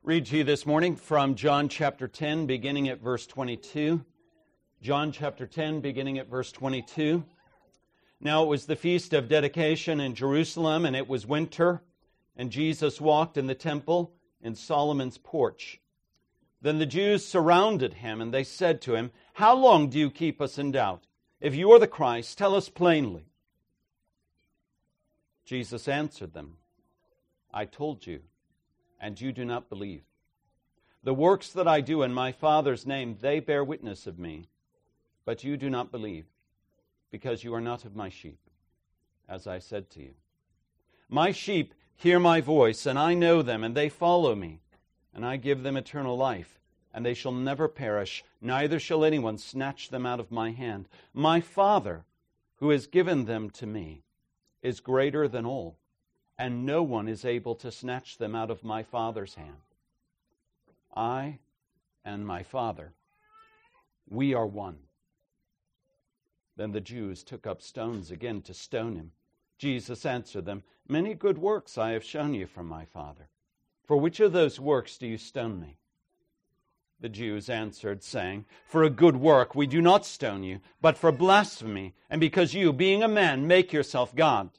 Read to you this morning from John chapter 10, beginning at verse 22. John chapter 10, beginning at verse 22. Now it was the feast of dedication in Jerusalem, and it was winter, and Jesus walked in the temple in Solomon's porch. Then the Jews surrounded him, and they said to him, "How long do you keep us in doubt? If you are the Christ, tell us plainly." Jesus answered them, "I told you, and you do not believe. The works that I do in my Father's name, they bear witness of me. But you do not believe, because you are not of my sheep, as I said to you. My sheep hear my voice, and I know them, and they follow me. And I give them eternal life, and they shall never perish, neither shall anyone snatch them out of my hand. My Father, who has given them to me, is greater than all, and no one is able to snatch them out of my Father's hand. I and my Father, we are one." Then the Jews took up stones again to stone him. Jesus answered them, "Many good works I have shown you from my Father. For which of those works do you stone me?" The Jews answered, saying, "For a good work we do not stone you, but for blasphemy, and because you, being a man, make yourself God."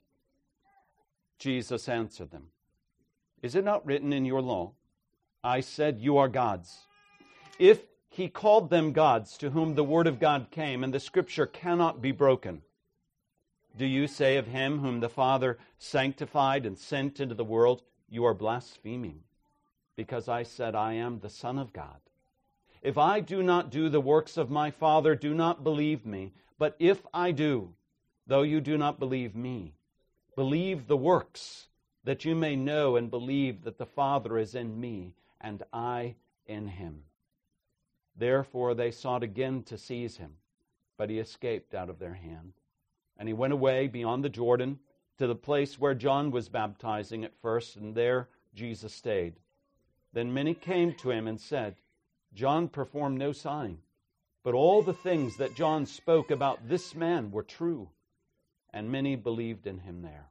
Jesus answered them, "Is it not written in your law, 'I said you are gods'? If he called them gods to whom the word of God came, and the Scripture cannot be broken, do you say of him whom the Father sanctified and sent into the world, 'You are blaspheming, because I said I am the Son of God'? If I do not do the works of my Father, do not believe me. But if I do, though you do not believe me, believe the works, that you may know and believe that the Father is in me, and I in him." Therefore they sought again to seize him, but he escaped out of their hand. And he went away beyond the Jordan to the place where John was baptizing at first, and there Jesus stayed. Then many came to him and said, "John performed no sign, but all the things that John spoke about this man were true." And many believed in him there.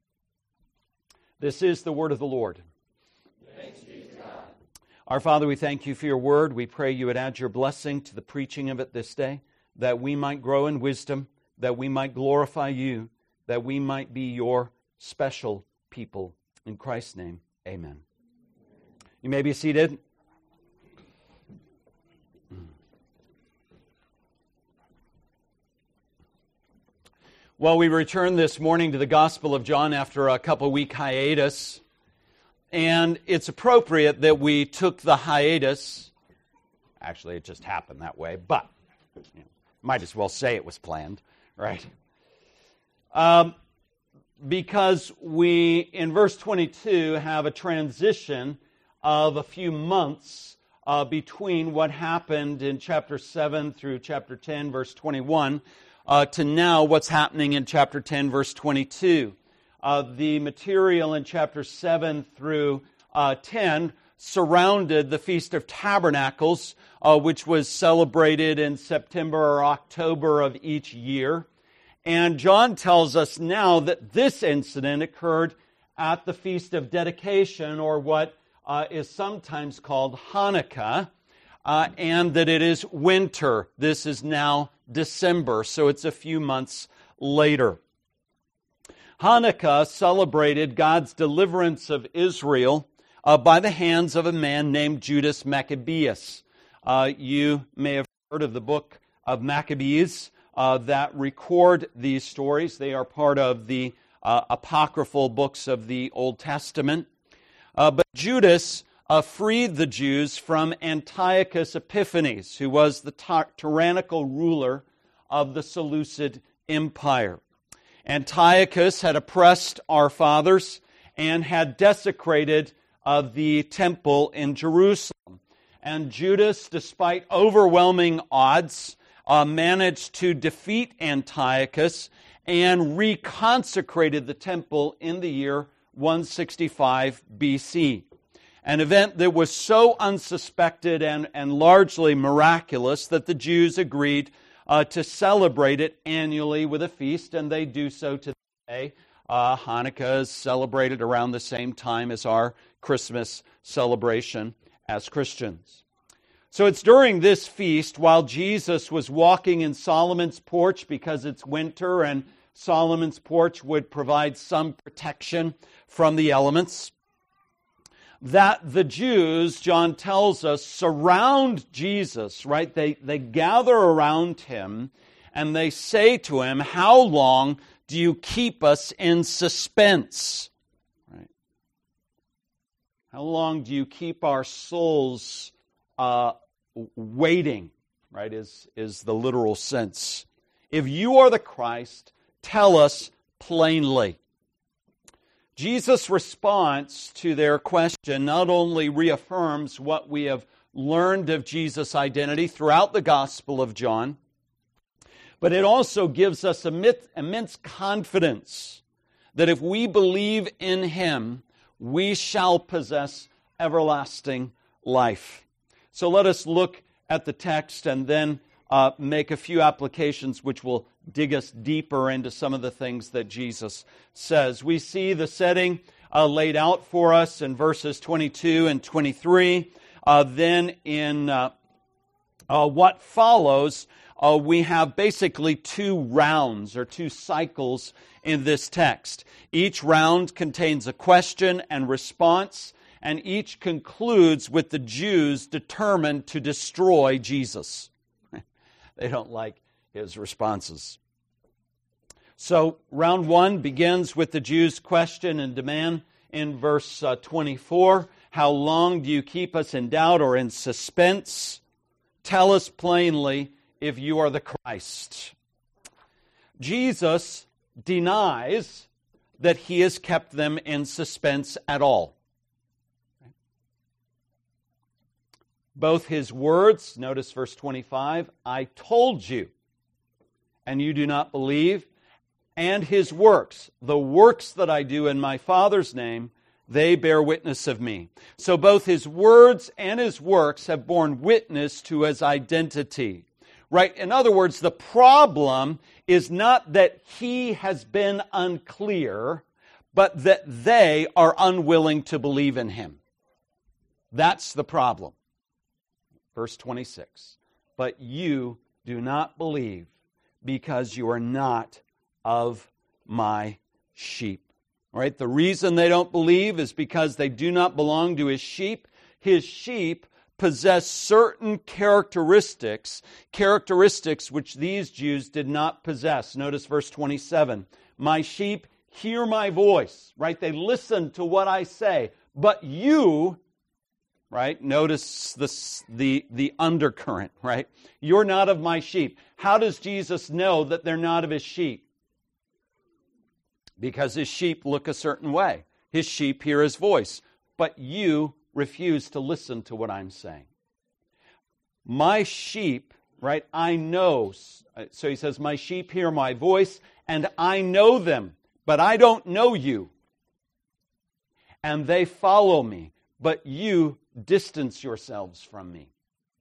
This is the word of the Lord. Thanks be to God. Our Father, we thank you for your word. We pray you would add your blessing to the preaching of it this day, that we might grow in wisdom, that we might glorify you, that we might be your special people. In Christ's name, amen. You may be seated. Well, we return this morning to the Gospel of John after a couple-week hiatus, and it's appropriate that we took the hiatus. Actually, it just happened that way, but might as well say it was planned, right? Because we, in verse 22, have a transition of a few months between what happened in chapter 7 through chapter 10, verse 21, to now what's happening in chapter 10, verse 22. The material in chapter 7 through 10 surrounded the Feast of Tabernacles, which was celebrated in September or October of each year. And John tells us now that this incident occurred at the Feast of Dedication, or what is sometimes called Hanukkah, and that it is winter. This is now December, so it's a few months later. Hanukkah celebrated God's deliverance of Israel by the hands of a man named Judas Maccabeus. You may have heard of the book of Maccabees that record these stories. They are part of the apocryphal books of the Old Testament. But Judas freed the Jews from Antiochus Epiphanes, who was the tyrannical ruler of the Seleucid Empire. Antiochus had oppressed our fathers and had desecrated the temple in Jerusalem. And Judas, despite overwhelming odds, managed to defeat Antiochus and reconsecrated the temple in the year 165 BC. An event that was so unsuspected and largely miraculous that the Jews agreed to celebrate it annually with a feast, and they do so to this day. Hanukkah is celebrated around the same time as our Christmas celebration as Christians. So it's during this feast, while Jesus was walking in Solomon's porch, because it's winter and Solomon's porch would provide some protection from the elements, that the Jews, John tells us, surround Jesus, right? They gather around him and they say to him, "How long do you keep us in suspense?" Right? How long do you keep our souls waiting, right, is the literal sense. If you are the Christ, tell us plainly. Jesus' response to their question not only reaffirms what we have learned of Jesus' identity throughout the Gospel of John, but it also gives us immense confidence that if we believe in him, we shall possess everlasting life. So let us look at the text and then make a few applications which will dig us deeper into some of the things that Jesus says. We see the setting laid out for us in verses 22 and 23. Then in what follows, we have basically two rounds or two cycles in this text. Each round contains a question and response, and each concludes with the Jews determined to destroy Jesus. They don't like his responses. So round one begins with the Jews' question and demand in verse 24. How long do you keep us in doubt or in suspense? Tell us plainly if you are the Christ. Jesus denies that he has kept them in suspense at all. Both his words, notice verse 25, "I told you, and you do not believe," and his works, "the works that I do in my Father's name, they bear witness of me." So both his words and his works have borne witness to his identity. Right? In other words, the problem is not that he has been unclear, but that they are unwilling to believe in him. That's the problem. Verse 26, "But you do not believe because you are not of my sheep." All right? The reason they don't believe is because they do not belong to his sheep. His sheep possess certain characteristics which these Jews did not possess. Notice verse 27, "My sheep hear my voice," right? They listen to what I say. "But you," right? Notice the undercurrent, right? "You're not of my sheep." How does Jesus know that they're not of his sheep? Because his sheep look a certain way. His sheep hear his voice. But you refuse to listen to what I'm saying. My sheep, right, I know. So he says, "My sheep hear my voice, and I know them, but I don't know you. And they follow me, but you distance yourselves from me."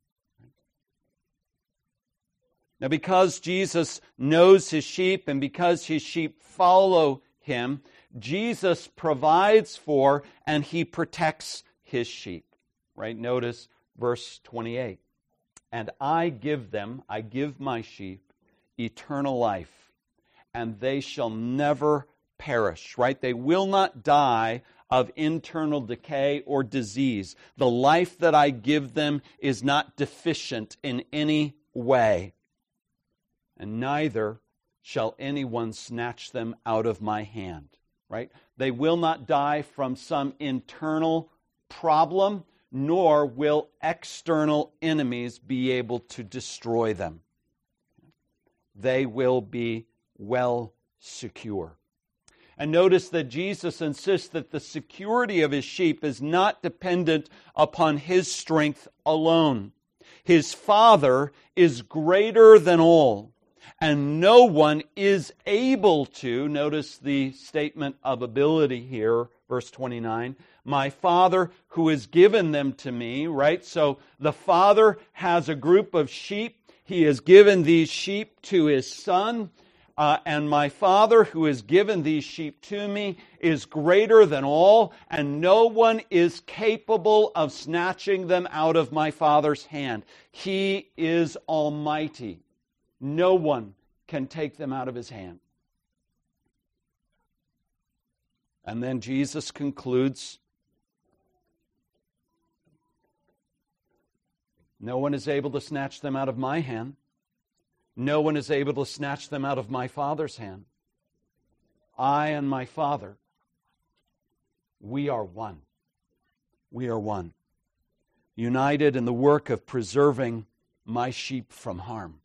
Now, because Jesus knows his sheep and because his sheep follow him, Jesus provides for and he protects his sheep. Right? Notice verse 28. "And I give my sheep eternal life, and they shall never perish." Right? They will not die of internal decay or disease. The life that I give them is not deficient in any way. "And neither shall anyone snatch them out of my hand." Right? They will not die from some internal problem, nor will external enemies be able to destroy them. They will be well secure. And notice that Jesus insists that the security of his sheep is not dependent upon his strength alone. His Father is greater than all, and no one is able to, notice the statement of ability here, verse 29, "My Father who has given them to me," right? So the Father has a group of sheep. He has given these sheep to his Son. and my Father who has given these sheep to me is greater than all, and no one is capable of snatching them out of my Father's hand. He is almighty. No one can take them out of his hand. And then Jesus concludes, no one is able to snatch them out of my hand. No one is able to snatch them out of my Father's hand. I and my Father, we are one. We are one. United in the work of preserving my sheep from harm.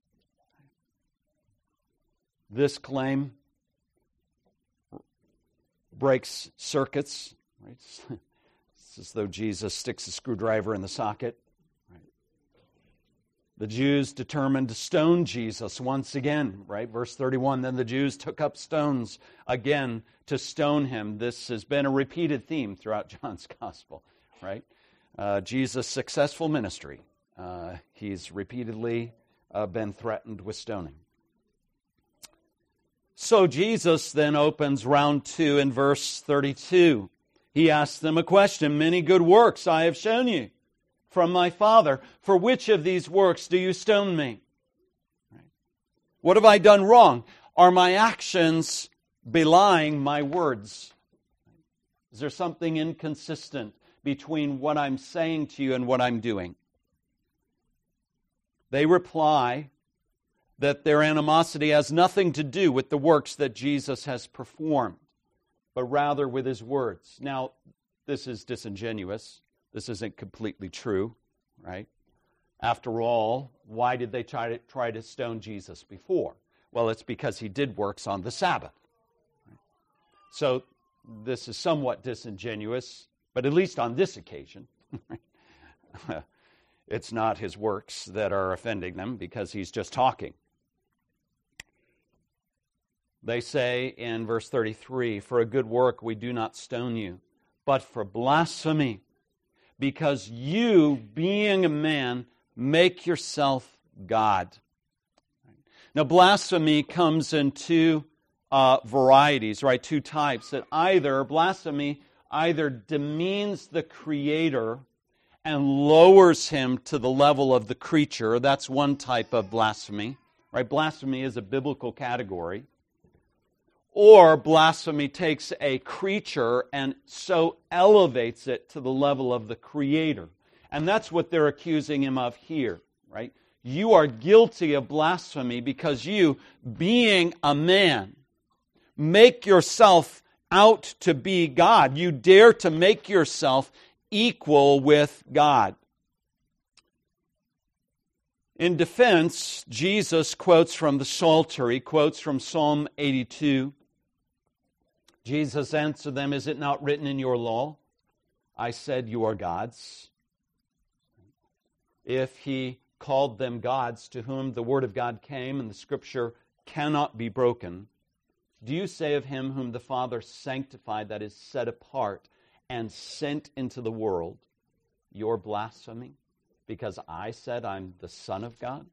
This claim breaks circuits. Right? It's as though Jesus sticks a screwdriver in the socket. The Jews determined to stone Jesus once again, right? Verse 31, then the Jews took up stones again to stone him. This has been a repeated theme throughout John's Gospel, right? Jesus' successful ministry. He's repeatedly been threatened with stoning. So Jesus then opens round 2 in verse 32. He asks them a question, many good works I have shown you from my Father. For which of these works do you stone me? What have I done wrong? Are my actions belying my words? Is there something inconsistent between what I'm saying to you and what I'm doing? They reply that their animosity has nothing to do with the works that Jesus has performed, but rather with his words. Now, this is disingenuous. This isn't completely true, right? After all, why did they try to stone Jesus before? Well, it's because he did works on the Sabbath. So this is somewhat disingenuous, but at least on this occasion, it's not his works that are offending them because he's just talking. They say in verse 33, for a good work we do not stone you, but for blasphemy, because you, being a man, make yourself God. Now, blasphemy comes in two varieties, right? Two types. That blasphemy either demeans the Creator and lowers him to the level of the creature. That's one type of blasphemy, right? Blasphemy is a biblical category. Or blasphemy takes a creature and so elevates it to the level of the Creator. And that's what they're accusing him of here, right? You are guilty of blasphemy because you, being a man, make yourself out to be God. You dare to make yourself equal with God. In defense, Jesus quotes from the Psalter. He quotes from Psalm 82. Jesus answered them, is it not written in your law? I said you are gods. If he called them gods to whom the word of God came and the Scripture cannot be broken, do you say of him whom the Father sanctified, that is set apart, and sent into the world, you're blaspheming? Because I said I'm the Son of God?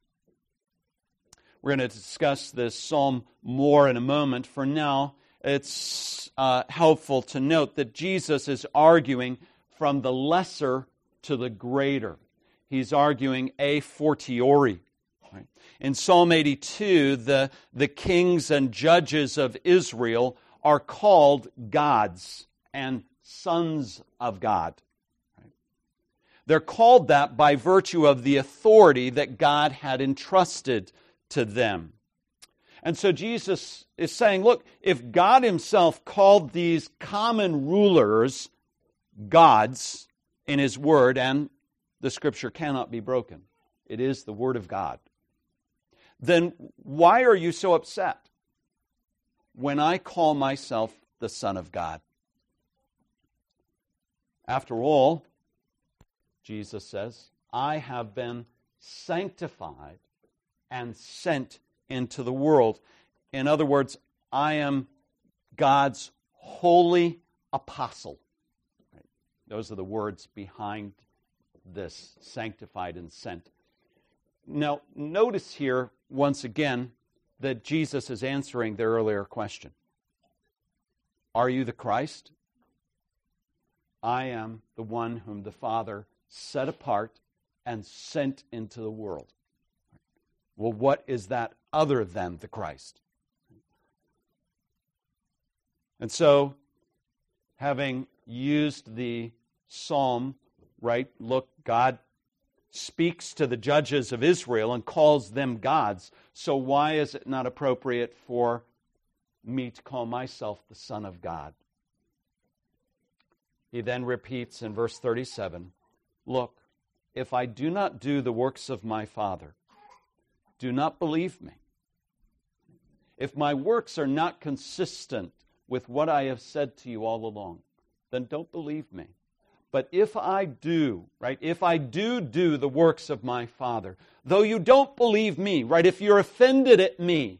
We're going to discuss this psalm more in a moment. For now, it's helpful to note that Jesus is arguing from the lesser to the greater. He's arguing a fortiori. Right? In Psalm 82, the kings and judges of Israel are called gods and sons of God. Right? They're called that by virtue of the authority that God had entrusted to them. And so Jesus is saying, look, if God himself called these common rulers gods in his word, and the Scripture cannot be broken, it is the word of God, then why are you so upset when I call myself the Son of God? After all, Jesus says, I have been sanctified and sent into the world. In other words, I am God's holy apostle. Right? Those are the words behind this, sanctified and sent. Now, notice here, once again, that Jesus is answering their earlier question. Are you the Christ? I am the one whom the Father set apart and sent into the world. Well, what is that other than the Christ? And so, having used the psalm, right, look, God speaks to the judges of Israel and calls them gods. So why is it not appropriate for me to call myself the Son of God? He then repeats in verse 37, look, if I do not do the works of my Father, do not believe me. If my works are not consistent with what I have said to you all along, then don't believe me. But if I do, right, if I do the works of my Father, though you don't believe me, right, if you're offended at me,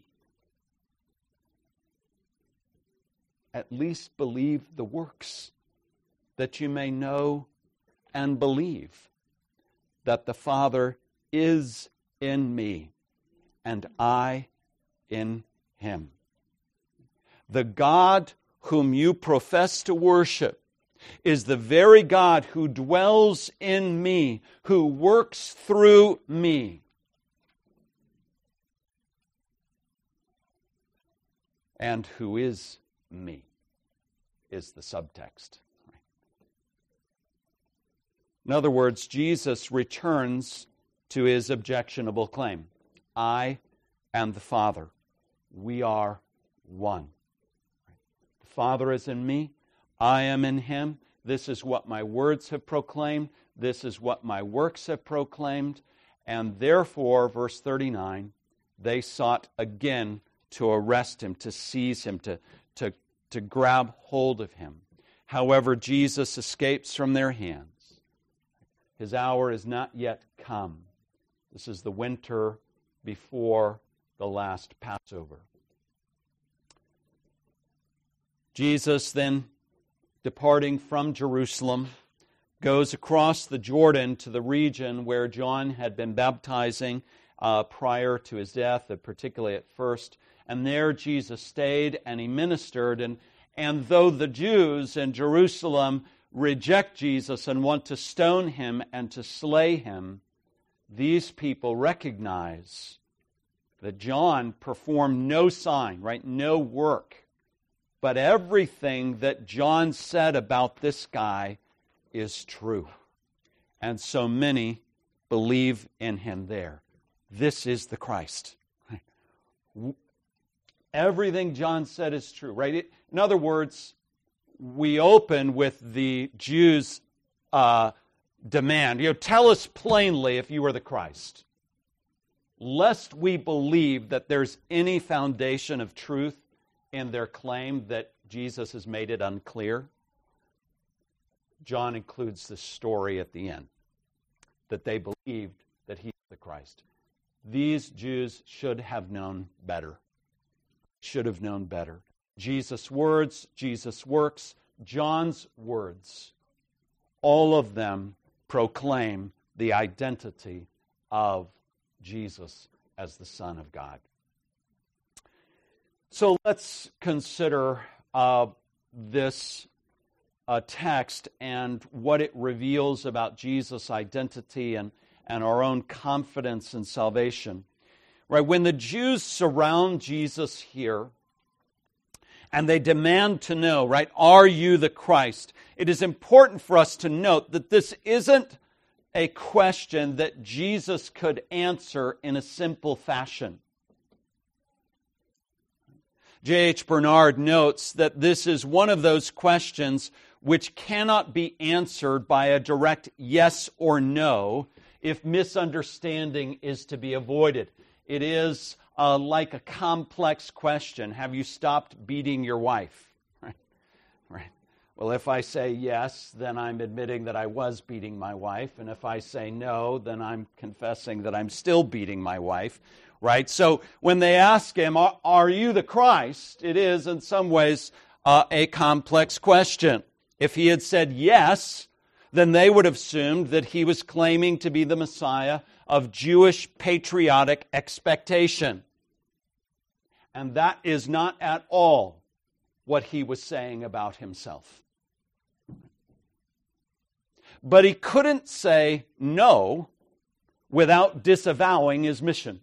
at least believe the works, that you may know and believe that the Father is in me and I in him. The God whom you profess to worship is the very God who dwells in me, who works through me. And who is me, is the subtext. In other words, Jesus returns to his objectionable claim. I and the Father, we are one. The Father is in me, I am in him. This is what my words have proclaimed. This is what my works have proclaimed. And therefore, verse 39, they sought again to arrest him, to seize him, to grab hold of him. However, Jesus escapes from their hands. His hour is not yet come. This is the winter before the last Passover. Jesus then, departing from Jerusalem, goes across the Jordan to the region where John had been baptizing prior to his death, particularly at first. And there Jesus stayed and he ministered. And though the Jews in Jerusalem reject Jesus and want to stone him and to slay him, these people recognize that John performed no sign, right? No work. But everything that John said about this guy is true. And so many believe in him there. This is the Christ. Everything John said is true, right? In other words, we open with the Jews' demand. Tell us plainly if you are the Christ. Lest we believe that there's any foundation of truth in their claim that Jesus has made it unclear, John includes this story at the end, that they believed that he's the Christ. These Jews should have known better. Should have known better. Jesus' words, Jesus' works, John's words, all of them proclaim the identity of Jesus as the Son of God. So let's consider this text and what it reveals about Jesus' identity and our own confidence in salvation. Right, when the Jews surround Jesus here and they demand to know, right, are you the Christ? It is important for us to note that this isn't a question that Jesus could answer in a simple fashion. J.H. Bernard notes that this is one of those questions which cannot be answered by a direct yes or no if misunderstanding is to be avoided. It is like a complex question. Have you stopped beating your wife? Right. Well, if I say yes, then I'm admitting that I was beating my wife. And if I say no, then I'm confessing that I'm still beating my wife. Right? So when they ask him, are you the Christ? It is in some ways a complex question. If he had said yes, then they would have assumed that he was claiming to be the Messiah of Jewish patriotic expectation. And that is not at all what he was saying about himself. But he couldn't say no without disavowing his mission.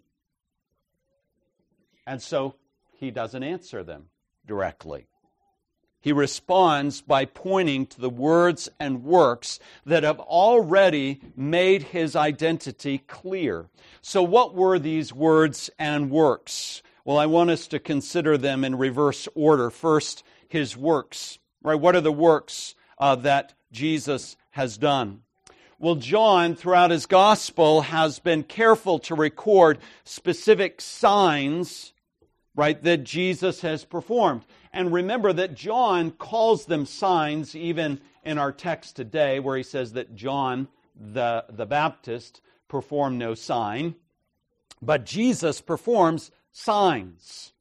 And so he doesn't answer them directly. He responds by pointing to the words and works that have already made his identity clear. So what were these words and works? Well, I want us to consider them in reverse order. First, his works. Right? What are the works that Jesus has done? Well, John, throughout his gospel, has been careful to record specific signs, right, that Jesus has performed. And remember that John calls them signs, even in our text today, where he says that John the Baptist performed no sign. But Jesus performs signs.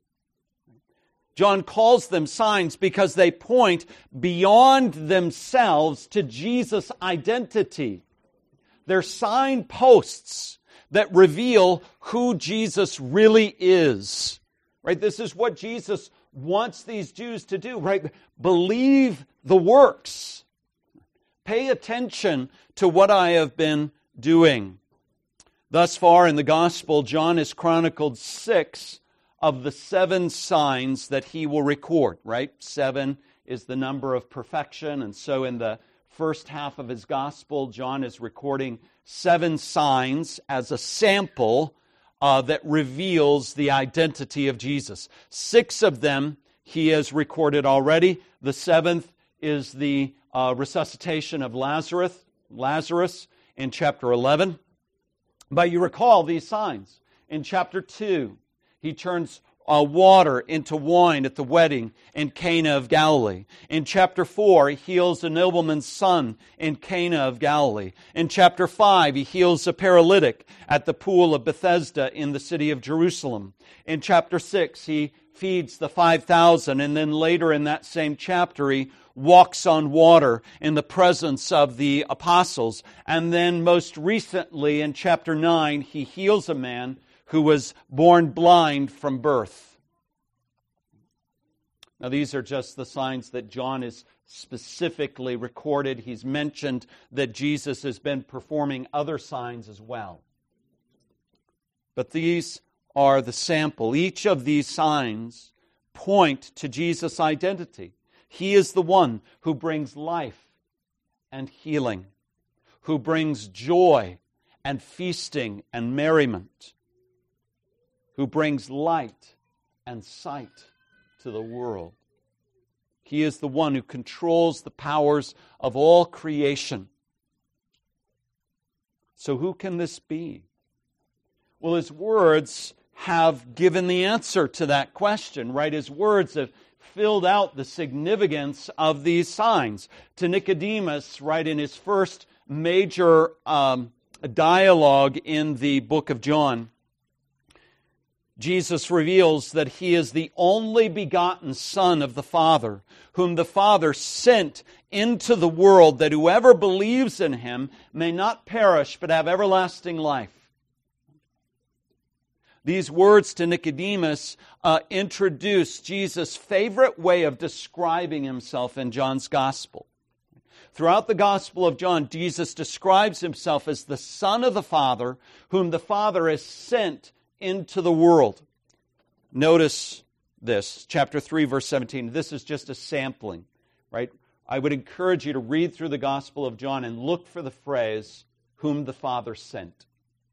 John calls them signs because they point beyond themselves to Jesus' identity. They're signposts that reveal who Jesus really is. Right? This is what Jesus wants these Jews to do, right? Believe the works. Pay attention to what I have been doing. Thus far in the gospel, John has chronicled 6 of the 7 signs that he will record, right? 7 is the number of perfection, and so in the first half of his gospel, John is recording 7 signs as a sample that reveals the identity of Jesus. 6 of them he has recorded already. The 7th is the resuscitation of Lazarus in chapter 11. But you recall these signs. In chapter 2, he turns water into wine at the wedding in Cana of Galilee. In chapter 4, he heals a nobleman's son in Cana of Galilee. In chapter 5, he heals a paralytic at the pool of Bethesda in the city of Jerusalem. In chapter 6, he feeds the 5,000, and then later in that same chapter, he walks on water in the presence of the apostles. And then most recently, in chapter 9, he heals a man who was born blind from birth. Now, these are just the signs that John has specifically recorded. He's mentioned that Jesus has been performing other signs as well. But these are the sample. Each of these signs point to Jesus' identity. He is the one who brings life and healing, who brings joy and feasting and merriment, who brings light and sight to the world. He is the one who controls the powers of all creation. So who can this be? Well, his words have given the answer to that question, right? His words have filled out the significance of these signs. To Nicodemus, right, in his first major dialogue in the book of John, Jesus reveals that he is the only begotten Son of the Father, whom the Father sent into the world, that whoever believes in him may not perish but have everlasting life. These words to Nicodemus introduce Jesus' favorite way of describing himself in John's Gospel. Throughout the Gospel of John, Jesus describes himself as the Son of the Father, whom the Father has sent into the world. Notice this, chapter 3, verse 17. This is just a sampling, right? I would encourage you to read through the Gospel of John and look for the phrase, whom the Father sent.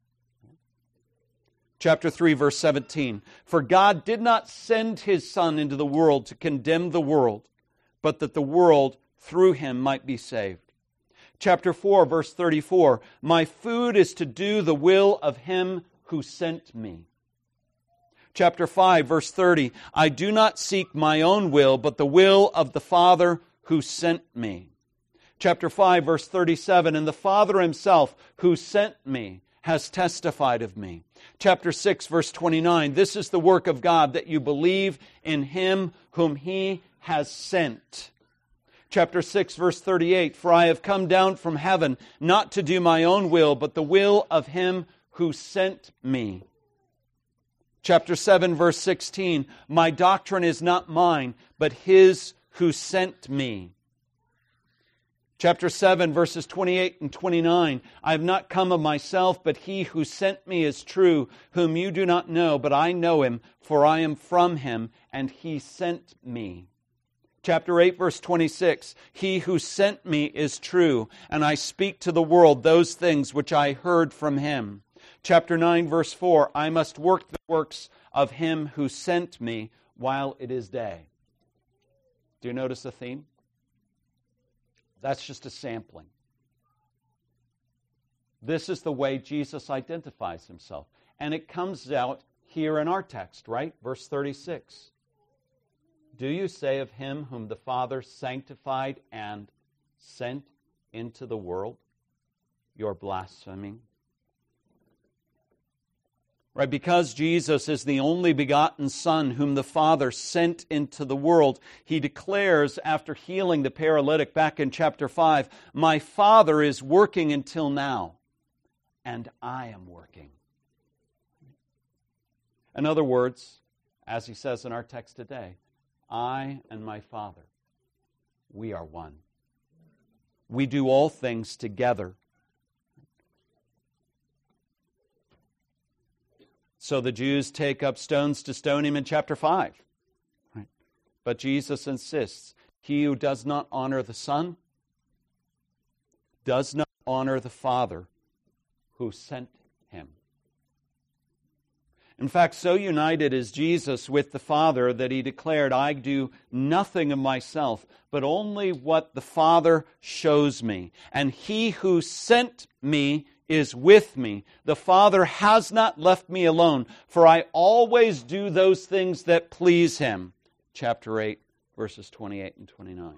Chapter 3, verse 17. For God did not send his Son into the world to condemn the world, but that the world through him might be saved. Chapter 4, verse 34. My food is to do the will of him who sent me. Chapter 5, verse 30. I do not seek my own will, but the will of the Father who sent me. Chapter 5, verse 37. And the Father himself who sent me has testified of me. Chapter 6, verse 29. This is the work of God, that you believe in him whom he has sent. Chapter 6, verse 38. For I have come down from heaven, not to do my own will, but the will of him who sent me. Chapter 7, verse 16, my doctrine is not mine, but His who sent me. Chapter 7, verses 28 and 29, I have not come of myself, but He who sent me is true, whom you do not know, but I know Him, for I am from Him, and He sent me. Chapter 8, verse 26, He who sent me is true, and I speak to the world those things which I heard from Him. Chapter 9, verse 4, I must work the works of Him who sent me while it is day. Do you notice the theme? That's just a sampling. This is the way Jesus identifies Himself. And it comes out here in our text, right? Verse 36. Do you say of Him whom the Father sanctified and sent into the world, you're blaspheming? Right, because Jesus is the only begotten Son whom the Father sent into the world, He declares after healing the paralytic back in chapter 5, my Father is working until now, and I am working. In other words, as He says in our text today, I and my Father, we are one. We do all things together. So the Jews take up stones to stone Him in chapter 5. Right? But Jesus insists, he who does not honor the Son does not honor the Father who sent Him. In fact, so united is Jesus with the Father that He declared, I do nothing of myself, but only what the Father shows me. And He who sent me is with me. The Father has not left me alone, for I always do those things that please Him. Chapter 8, verses 28 and 29.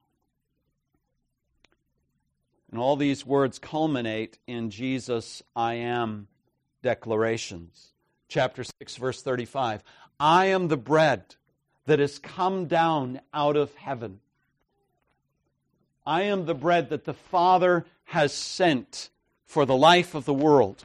And all these words culminate in Jesus' I am declarations. Chapter 6, verse 35. I am the bread that has come down out of heaven. I am the bread that the Father has sent for the life of the world.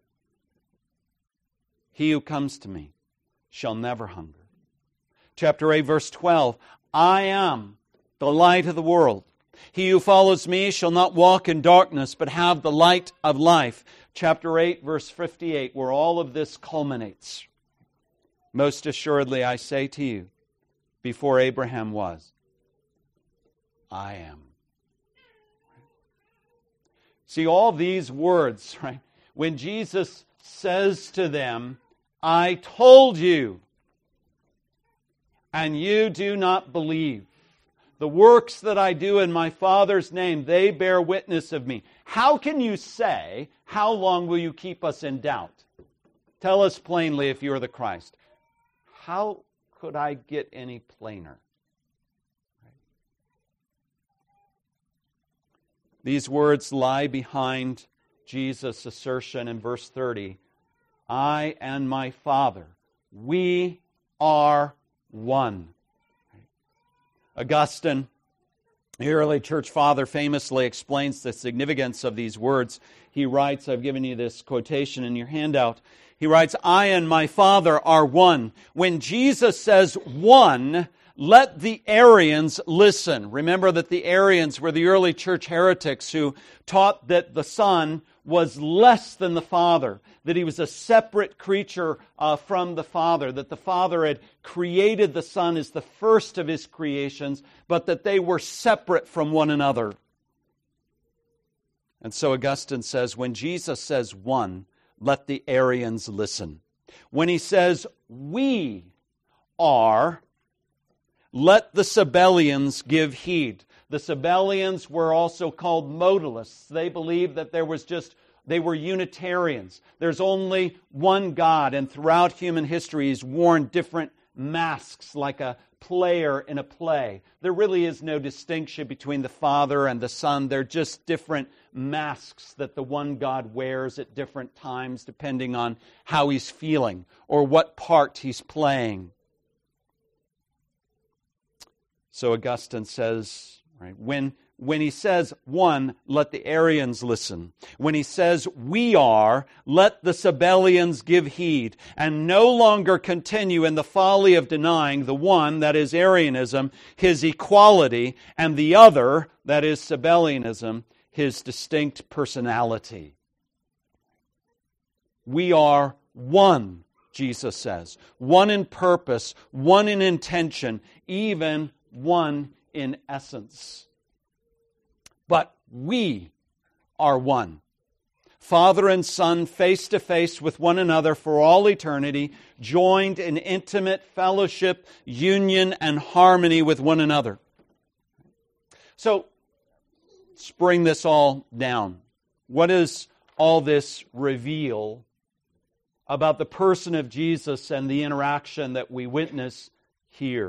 He who comes to me shall never hunger. Chapter 8, verse 12. I am the light of the world. He who follows me shall not walk in darkness, but have the light of life. Chapter 8, verse 58, where all of this culminates. Most assuredly, I say to you, before Abraham was, I am. See, all these words, right? When Jesus says to them, I told you, and you do not believe. The works that I do in my Father's name, they bear witness of me. How can you say, how long will you keep us in doubt? Tell us plainly if you are the Christ. How could I get any plainer? These words lie behind Jesus' assertion in verse 30. I and my Father, we are one. Augustine, the early church father, famously explains the significance of these words. He writes, I've given you this quotation in your handout. He writes, I and my Father are one. When Jesus says one, let the Arians listen. Remember that the Arians were the early church heretics who taught that the Son was less than the Father, that He was a separate creature from the Father, that the Father had created the Son as the first of His creations, but that they were separate from one another. And so Augustine says, when Jesus says one, let the Arians listen. When He says we are, let the Sabellians give heed. The Sabellians were also called modalists. They believed that they were Unitarians. There's only one God, and throughout human history He's worn different masks like a player in a play. There really is no distinction between the Father and the Son. They're just different masks that the one God wears at different times depending on how He's feeling or what part He's playing. So Augustine says, right, when when he says one, let the Arians listen. When he says we are, let the Sabellians give heed, and no longer continue in the folly of denying the one, that is Arianism, his equality, and the other, that is Sabellianism, his distinct personality. We are one, Jesus says. One in purpose, one in intention, even one in essence. But we are one. Father and Son, face to face with one another for all eternity, joined in intimate fellowship, union, and harmony with one another. So, let's bring this all down. What does all this reveal about the person of Jesus and the interaction that we witness here?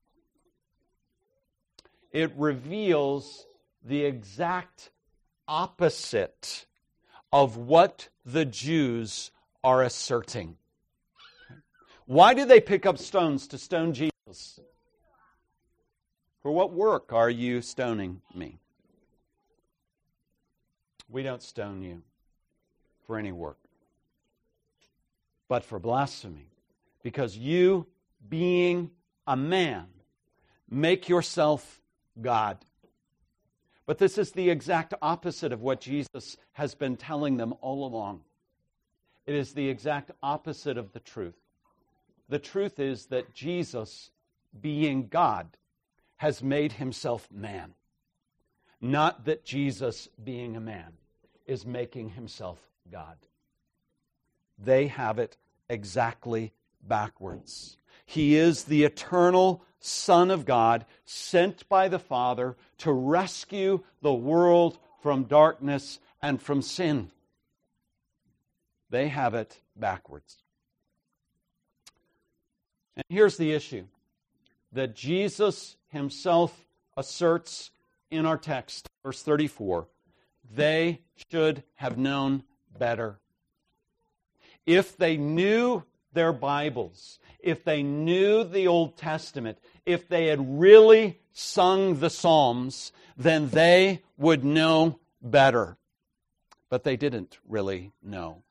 It reveals the exact opposite of what the Jews are asserting. Why did they pick up stones to stone Jesus? For what work are you stoning me? We don't stone you for any work, but for blasphemy, because you, being a man, make yourself God. But this is the exact opposite of what Jesus has been telling them all along. It is the exact opposite of the truth. The truth is that Jesus, being God, has made himself man. Not that Jesus, being a man, is making himself God. They have it exactly backwards. He is the eternal Son of God, sent by the Father to rescue the world from darkness and from sin. They have it backwards. And here's the issue that Jesus himself asserts in our text, verse 34. They should have known better. If they knew their Bibles, if they knew the Old Testament, if they had really sung the Psalms, then they would know better. But they didn't really know.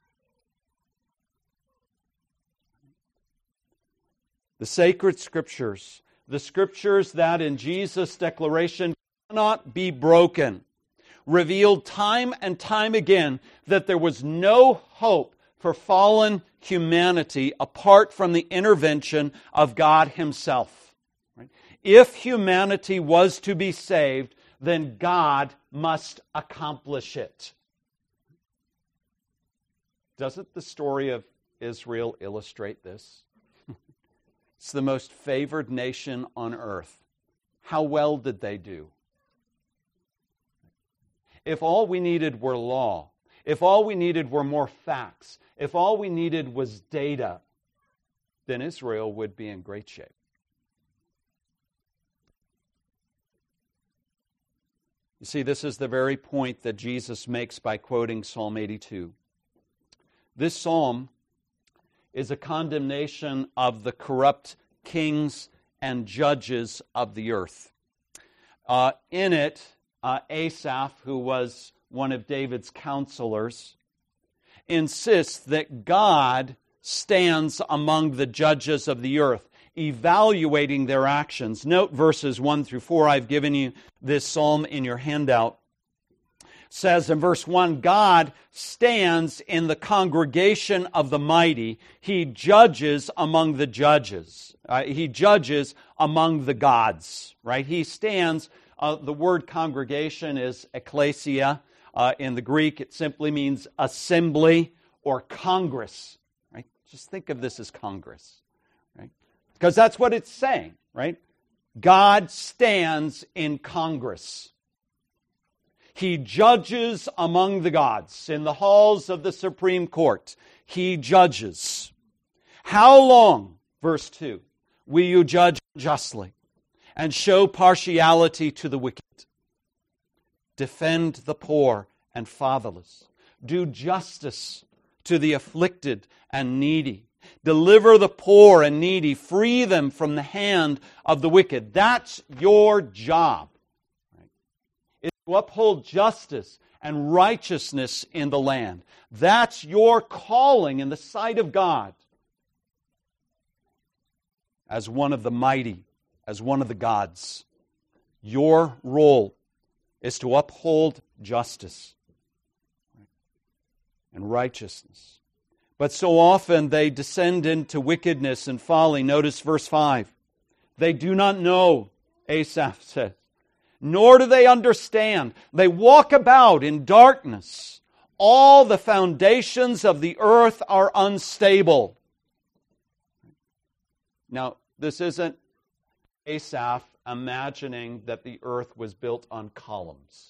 The sacred Scriptures, the Scriptures that in Jesus' declaration cannot be broken, revealed time and time again that there was no hope for fallen humanity apart from the intervention of God himself. Right? If humanity was to be saved, then God must accomplish it. Doesn't the story of Israel illustrate this? It's the most favored nation on earth. How well did they do? If all we needed were law, if all we needed were more facts, if all we needed was data, then Israel would be in great shape. You see, this is the very point that Jesus makes by quoting Psalm 82. This psalm is a condemnation of the corrupt kings and judges of the earth. In it, Asaph, who was one of David's counselors, insists that God stands among the judges of the earth, evaluating their actions. Note verses 1 through 4. I've given you this psalm in your handout. It says in verse 1, God stands in the congregation of the mighty. He judges among the judges. He judges among the gods. Right? He stands. The word congregation is ekklesia. In the Greek, it simply means assembly or congress. Right? Just think of this as congress. Right? Because that's what it's saying. Right? God stands in congress. He judges among the gods. In the halls of the Supreme Court, He judges. How long, verse 2, will you judge justly and show partiality to the wicked? Defend the poor and fatherless. Do justice to the afflicted and needy. Deliver the poor and needy. Free them from the hand of the wicked. That's your job. to uphold justice and righteousness in the land. That's your calling in the sight of God as one of the mighty, as one of the gods. Your role is to uphold justice and righteousness. But so often they descend into wickedness and folly. Notice verse 5. They do not know, Asaph says, nor do they understand. They walk about in darkness. All the foundations of the earth are unstable. Now, this isn't Asaph imagining that the earth was built on columns.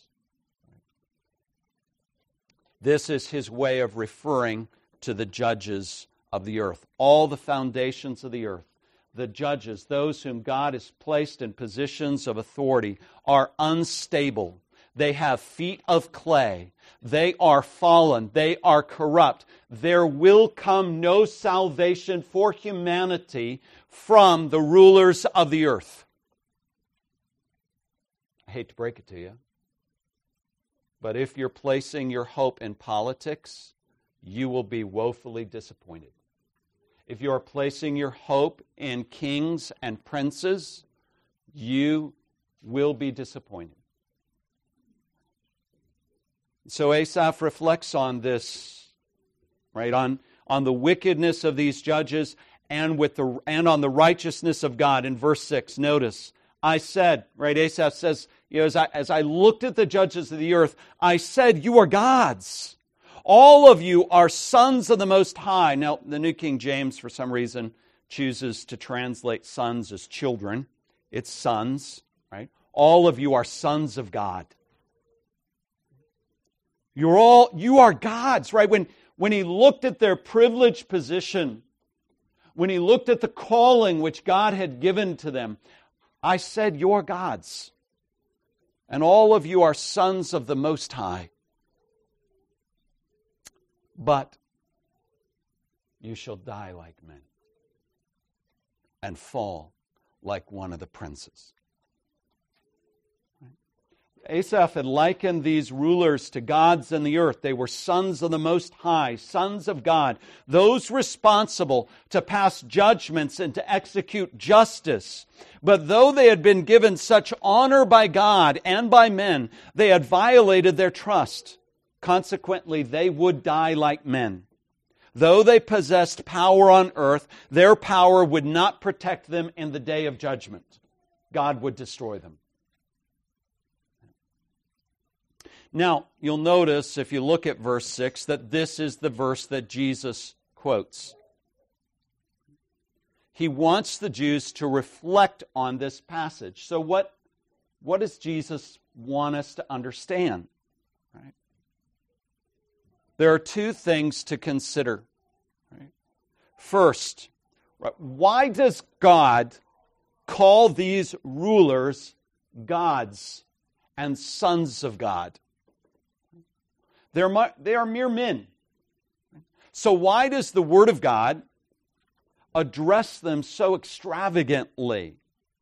This is his way of referring to the judges of the earth. All the foundations of the earth, the judges, those whom God has placed in positions of authority, are unstable. They have feet of clay. They are fallen. They are corrupt. There will come no salvation for humanity from the rulers of the earth. I hate to break it to you, but if you're placing your hope in politics, you will be woefully disappointed. If you are placing your hope in kings and princes, you will be disappointed. So Asaph reflects on this, right? On the wickedness of these judges and on the righteousness of God. In verse 6, notice, I said, right? Asaph says, as I looked at the judges of the earth, I said, you are gods. All of you are sons of the Most High. Now, the New King James, for some reason, chooses to translate sons as children. It's sons, right? All of you are sons of God. You are gods, right? When he looked at their privileged position, when he looked at the calling which God had given to them, I said, you're gods. And all of you are sons of the Most High. But you shall die like men and fall like one of the princes. Asaph had likened these rulers to gods in the earth. They were sons of the Most High, sons of God, those responsible to pass judgments and to execute justice. But though they had been given such honor by God and by men, they had violated their trust. Consequently, they would die like men. Though they possessed power on earth, their power would not protect them in the day of judgment. God would destroy them. Now, you'll notice, if you look at verse 6, that this is the verse that Jesus quotes. He wants the Jews to reflect on this passage. So what does Jesus want us to understand? Right? There are two things to consider. Right? First, why does God call these rulers gods and sons of God? They are mere men. So why does the Word of God address them so extravagantly?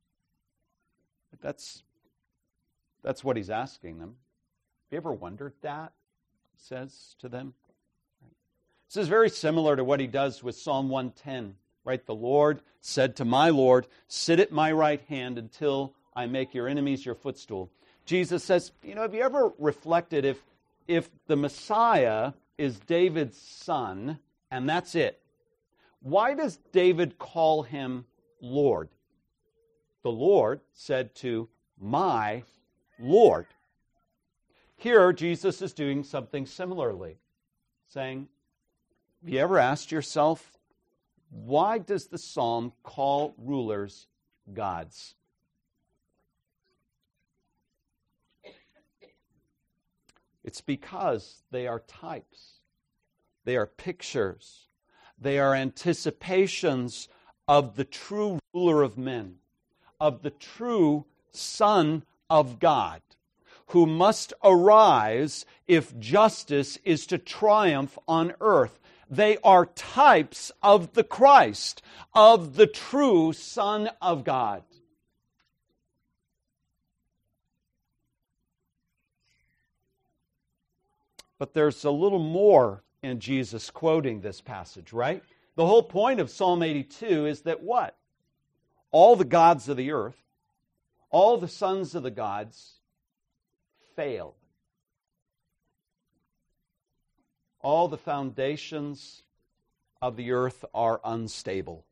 That's what he's asking them. Have you ever wondered that? He says to them. This is very similar to what he does with Psalm 110. Right? The Lord said to my Lord, sit at my right hand until I make your enemies your footstool. Jesus says, have you ever reflected if the Messiah is David's son, and that's it, why does David call him Lord? The Lord said to my Lord. Here, Jesus is doing something similarly, saying, have you ever asked yourself, why does the psalm call rulers gods? It's because they are types. They are pictures. They are anticipations of the true ruler of men, of the true Son of God, who must arise if justice is to triumph on earth. They are types of the Christ, of the true Son of God. But there's a little more in Jesus quoting this passage, right? The whole point of Psalm 82 is that what? All the gods of the earth, all the sons of the gods failed. All the foundations of the earth are unstable.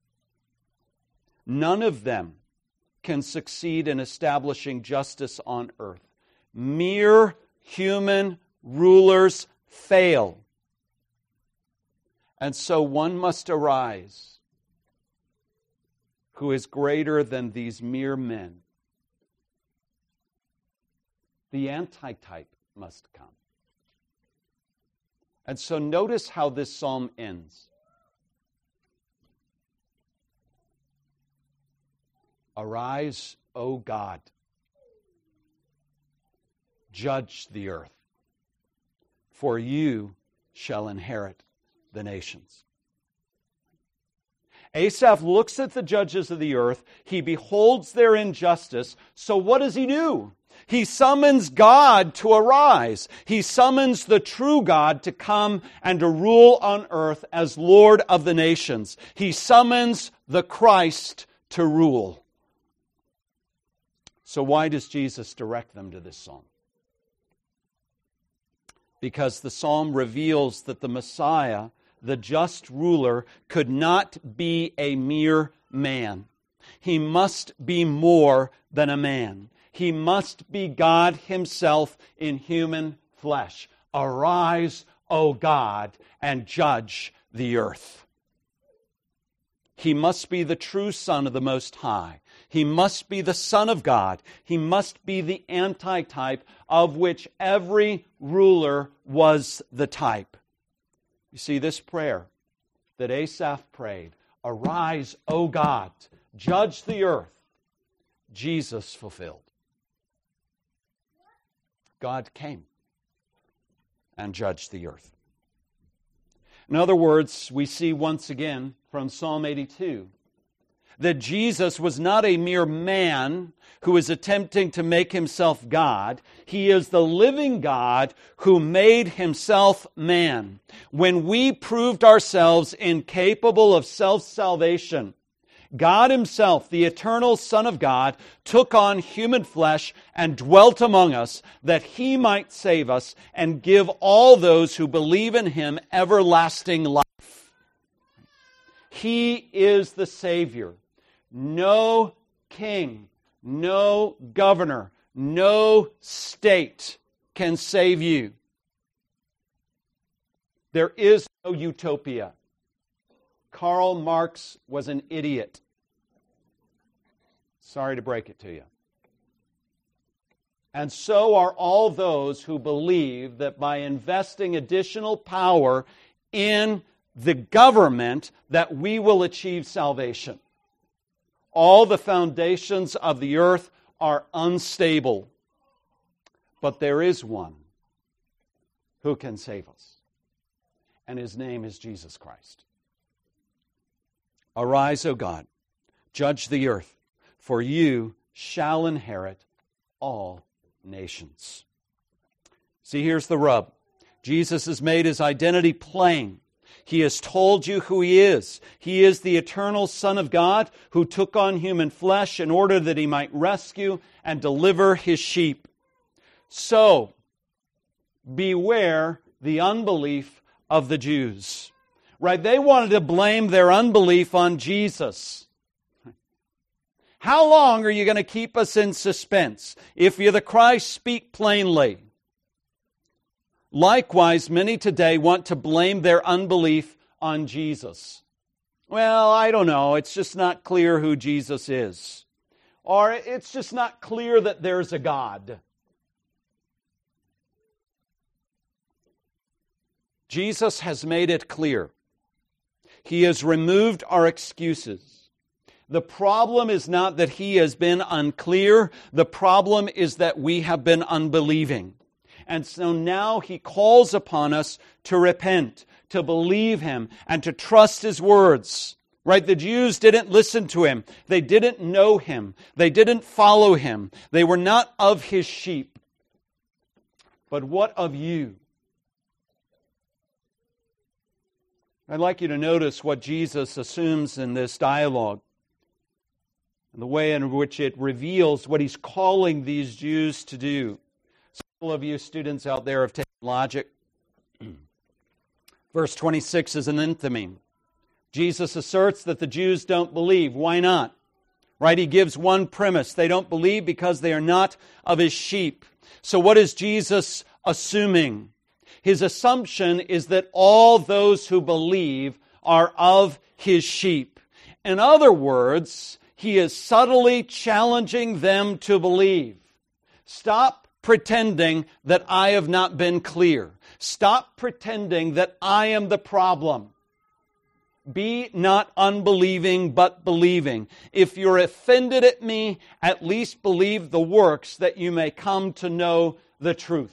None of them can succeed in establishing justice on earth. Mere human rulers fail. And so one must arise who is greater than these mere men. The antitype must come. And so notice how this psalm ends. Arise, O God, judge the earth, for you shall inherit the nations. Asaph looks at the judges of the earth. He beholds their injustice. So what does he do? He summons God to arise. He summons the true God to come and to rule on earth as Lord of the nations. He summons the Christ to rule. So why does Jesus direct them to this psalm? Because the psalm reveals that the Messiah, the just ruler, could not be a mere man. He must be more than a man. He must be God Himself in human flesh. Arise, O God, and judge the earth. He must be the true Son of the Most High. He must be the Son of God. He must be the antitype of which every ruler was the type. You see, this prayer that Asaph prayed, arise, O God, judge the earth, Jesus fulfilled. God came and judged the earth. In other words, we see once again from Psalm 82 that Jesus was not a mere man who is attempting to make Himself God. He is the living God who made Himself man. When we proved ourselves incapable of self-salvation, God Himself, the eternal Son of God, took on human flesh and dwelt among us that He might save us and give all those who believe in Him everlasting life. He is the Savior. No king, no governor, no state can save you. There is no utopia. Karl Marx was an idiot. Sorry to break it to you. And so are all those who believe that by investing additional power in the government that we will achieve salvation. All the foundations of the earth are unstable. But there is one who can save us. And His name is Jesus Christ. Arise, O God, judge the earth, for you shall inherit all nations. See, here's the rub. Jesus has made His identity plain. He has told you who He is. He is the eternal Son of God who took on human flesh in order that He might rescue and deliver His sheep. So, beware the unbelief of the Jews. Right? They wanted to blame their unbelief on Jesus. How long are you going to keep us in suspense? If you're the Christ, speak plainly. Likewise, many today want to blame their unbelief on Jesus. Well, I don't know. It's just not clear who Jesus is. Or it's just not clear that there's a God. Jesus has made it clear. He has removed our excuses. The problem is not that He has been unclear. The problem is that we have been unbelieving. And so now He calls upon us to repent, to believe Him, and to trust His words. Right? The Jews didn't listen to Him. They didn't know Him. They didn't follow Him. They were not of His sheep. But what of you? I'd like you to notice what Jesus assumes in this dialogue, and the way in which it reveals what he's calling these Jews to do. Several of you students out there have taken logic. Verse 26 is an enthymeme. Jesus asserts that the Jews don't believe. Why not? Right? He gives one premise. They don't believe because they are not of his sheep. So what is Jesus assuming? His assumption is that all those who believe are of his sheep. In other words, he is subtly challenging them to believe. Stop pretending that I have not been clear. Stop pretending that I am the problem. Be not unbelieving, but believing. If you're offended at me, at least believe the works, that you may come to know the truth.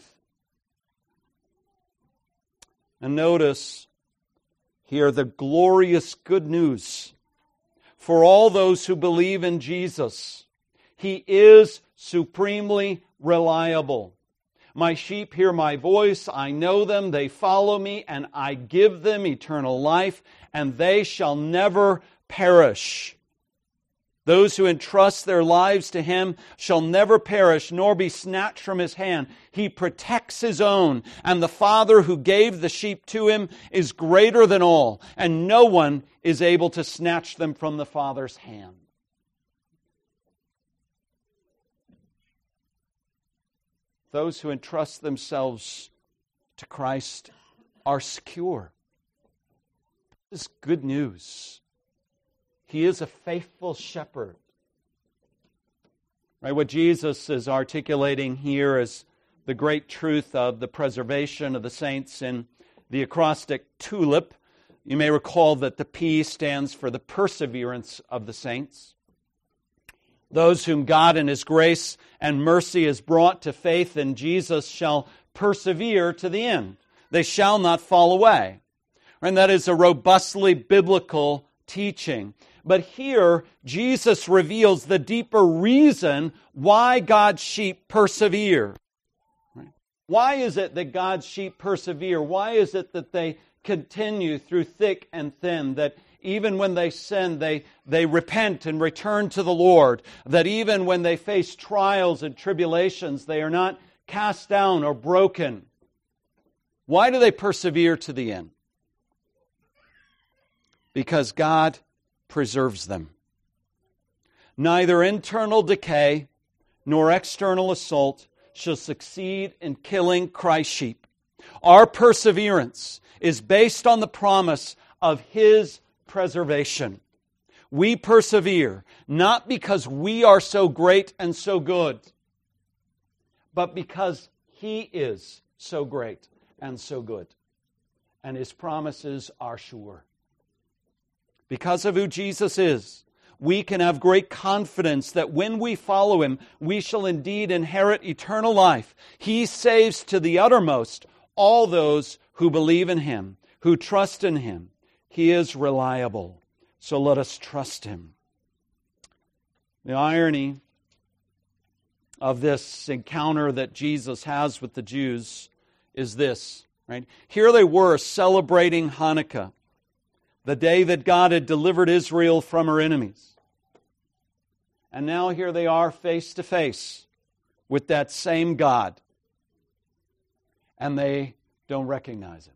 And notice here the glorious good news for all those who believe in Jesus. He is supremely reliable. My sheep hear my voice, I know them, they follow me, and I give them eternal life, and they shall never perish. Those who entrust their lives to him shall never perish, nor be snatched from his hand. He protects his own, and the Father who gave the sheep to him is greater than all, and no one is able to snatch them from the Father's hand. Those who entrust themselves to Christ are secure. This is good news. He is a faithful shepherd. Right, what Jesus is articulating here is the great truth of the preservation of the saints in the acrostic TULIP. You may recall that the P stands for the perseverance of the saints. Those whom God in His grace and mercy has brought to faith in Jesus shall persevere to the end. They shall not fall away. And that is a robustly biblical teaching. But here, Jesus reveals the deeper reason why God's sheep persevere. Why is it that God's sheep persevere? Why is it that they continue through thick and thin, that even when they sin, they repent and return to the Lord, that even when they face trials and tribulations, they are not cast down or broken? Why do they persevere to the end? Because God preserves them. Neither internal decay nor external assault shall succeed in killing Christ's sheep. Our perseverance is based on the promise of His preservation. We persevere not because we are so great and so good, but because He is so great and so good. And His promises are sure. Because of who Jesus is, we can have great confidence that when we follow Him, we shall indeed inherit eternal life. He saves to the uttermost all those who believe in Him, who trust in Him. He is reliable, so let us trust Him. The irony of this encounter that Jesus has with the Jews is this, right? Here they were celebrating Hanukkah, the day that God had delivered Israel from her enemies. And now here they are face to face with that same God. And they don't recognize Him.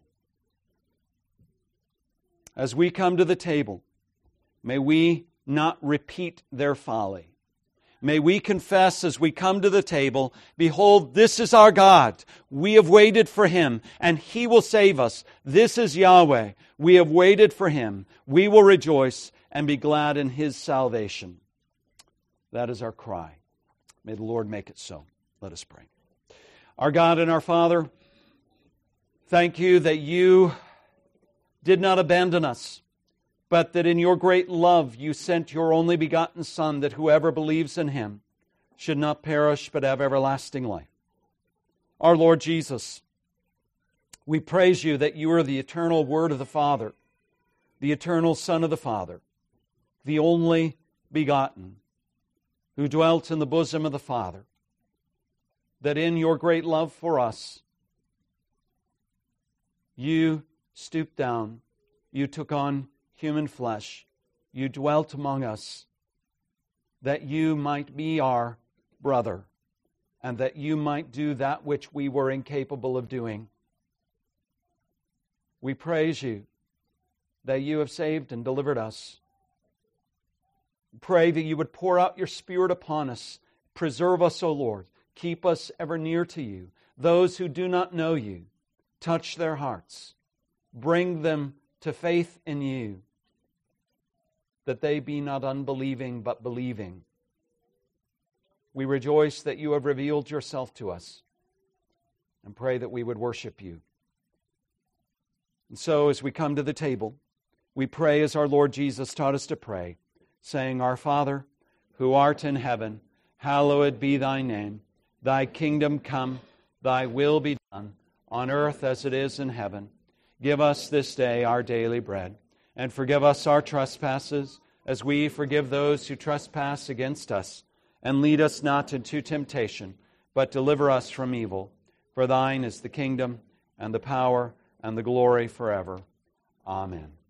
As we come to the table, may we not repeat their folly. May we confess as we come to the table, behold, this is our God. We have waited for Him, and He will save us. This is Yahweh. We have waited for Him. We will rejoice and be glad in His salvation. That is our cry. May the Lord make it so. Let us pray. Our God and our Father, thank You that You did not abandon us, but that in Your great love You sent Your only begotten Son, that whoever believes in Him should not perish but have everlasting life. Our Lord Jesus, we praise You that You are the eternal Word of the Father, the eternal Son of the Father, the only begotten, who dwelt in the bosom of the Father, that in Your great love for us, You stooped down you took on human flesh. You dwelt among us, that you might be our brother, and that you might do that which we were incapable of doing. We praise you that you have saved and delivered us. Pray that you would pour out your Spirit upon us. Preserve us, O Lord. Keep us ever near to you. Those who do not know you, touch their hearts. Bring them to faith in you, that they be not unbelieving but believing. We rejoice that you have revealed yourself to us, and pray that we would worship you. And so, as we come to the table, we pray as our Lord Jesus taught us to pray, saying, Our Father, who art in heaven, hallowed be thy name. Thy kingdom come, thy will be done, on earth as it is in heaven. Give us this day our daily bread, and forgive us our trespasses, as we forgive those who trespass against us. And lead us not into temptation, but deliver us from evil. For thine is the kingdom, and the power, and the glory forever. Amen.